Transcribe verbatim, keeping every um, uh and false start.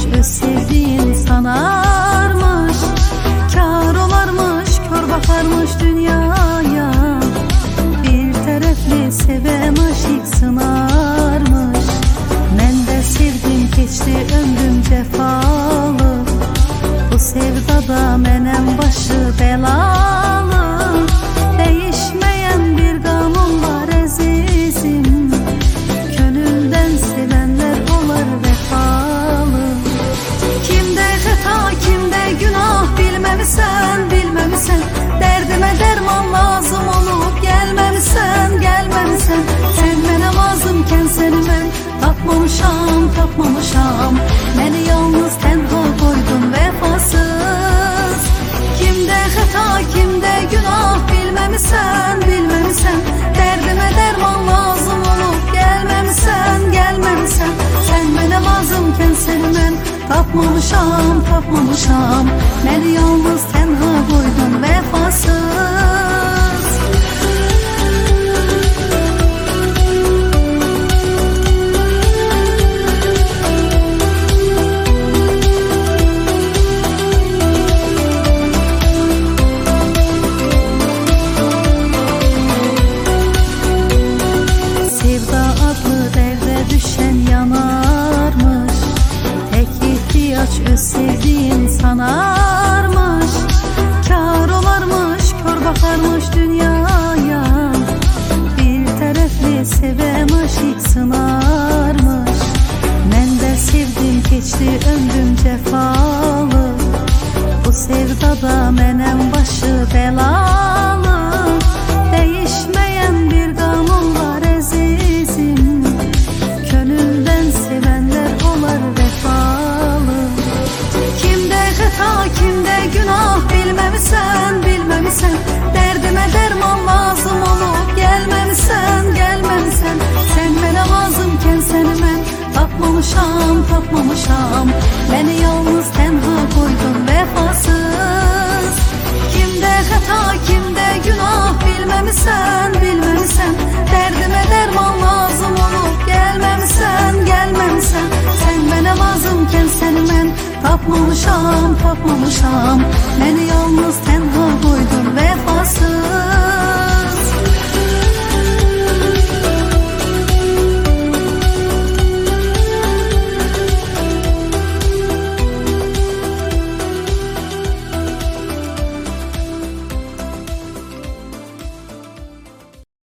öz sevdiğin sanarmış. Kar olarmış, kör bakarmış dünyaya. Bir taraflı seven aşık sınarmış. Men de sevdim, geçti ömrüm cefalı. Bu sevdada menem başı belalı. Değişmeyen bir kanun var azizim. Gönülden sevenler olar vefalı. Kimde hata, kimde günah bilmemisən, bilmemisən. Derdime derman lazım olup gelmemisən, gelmemisən. Sen mene lazımken seni ben tapmamışam, tapmamışam. Beni yalnız tenha koydun vefasız. Kimde hata, kimde günah bilmemisən, bilmemisən. Derdime derman lazım olup gelmemisən, gelmemisən. Sen mene lazımken seni ben tapmamışam, tapmamışam. Beni yalnız tenha koydun vefasız. Öz sevdiğin sanarmış. Kar olarmış, kör bakarmış dünyaya. Bir taraflı seven aşık sınarmış. Men de sevdim, geçti ömrüm cefalı. Bu sevdada menem başı belalı. Değişmeyen bir kanun var azizim. Gönülden sevenler olar vefalı. Kimde günah bilmemisən, bilmemisən. Derdime derman lazım olup gelmemisən, gelmemisən. Sen bana lazımken seni ben tapmamışam, tapmamışam. Beni yalnız tenha koydun vefasız. Kimde hata, kimde günah bilmemisən, bilmemisən. Derdime derman lazım olup gelmemisən, gelmemisən. Sen bana lazımken seni ben tapmamışam, tapmamışam. Beni yalnız tenha koydun vefasız.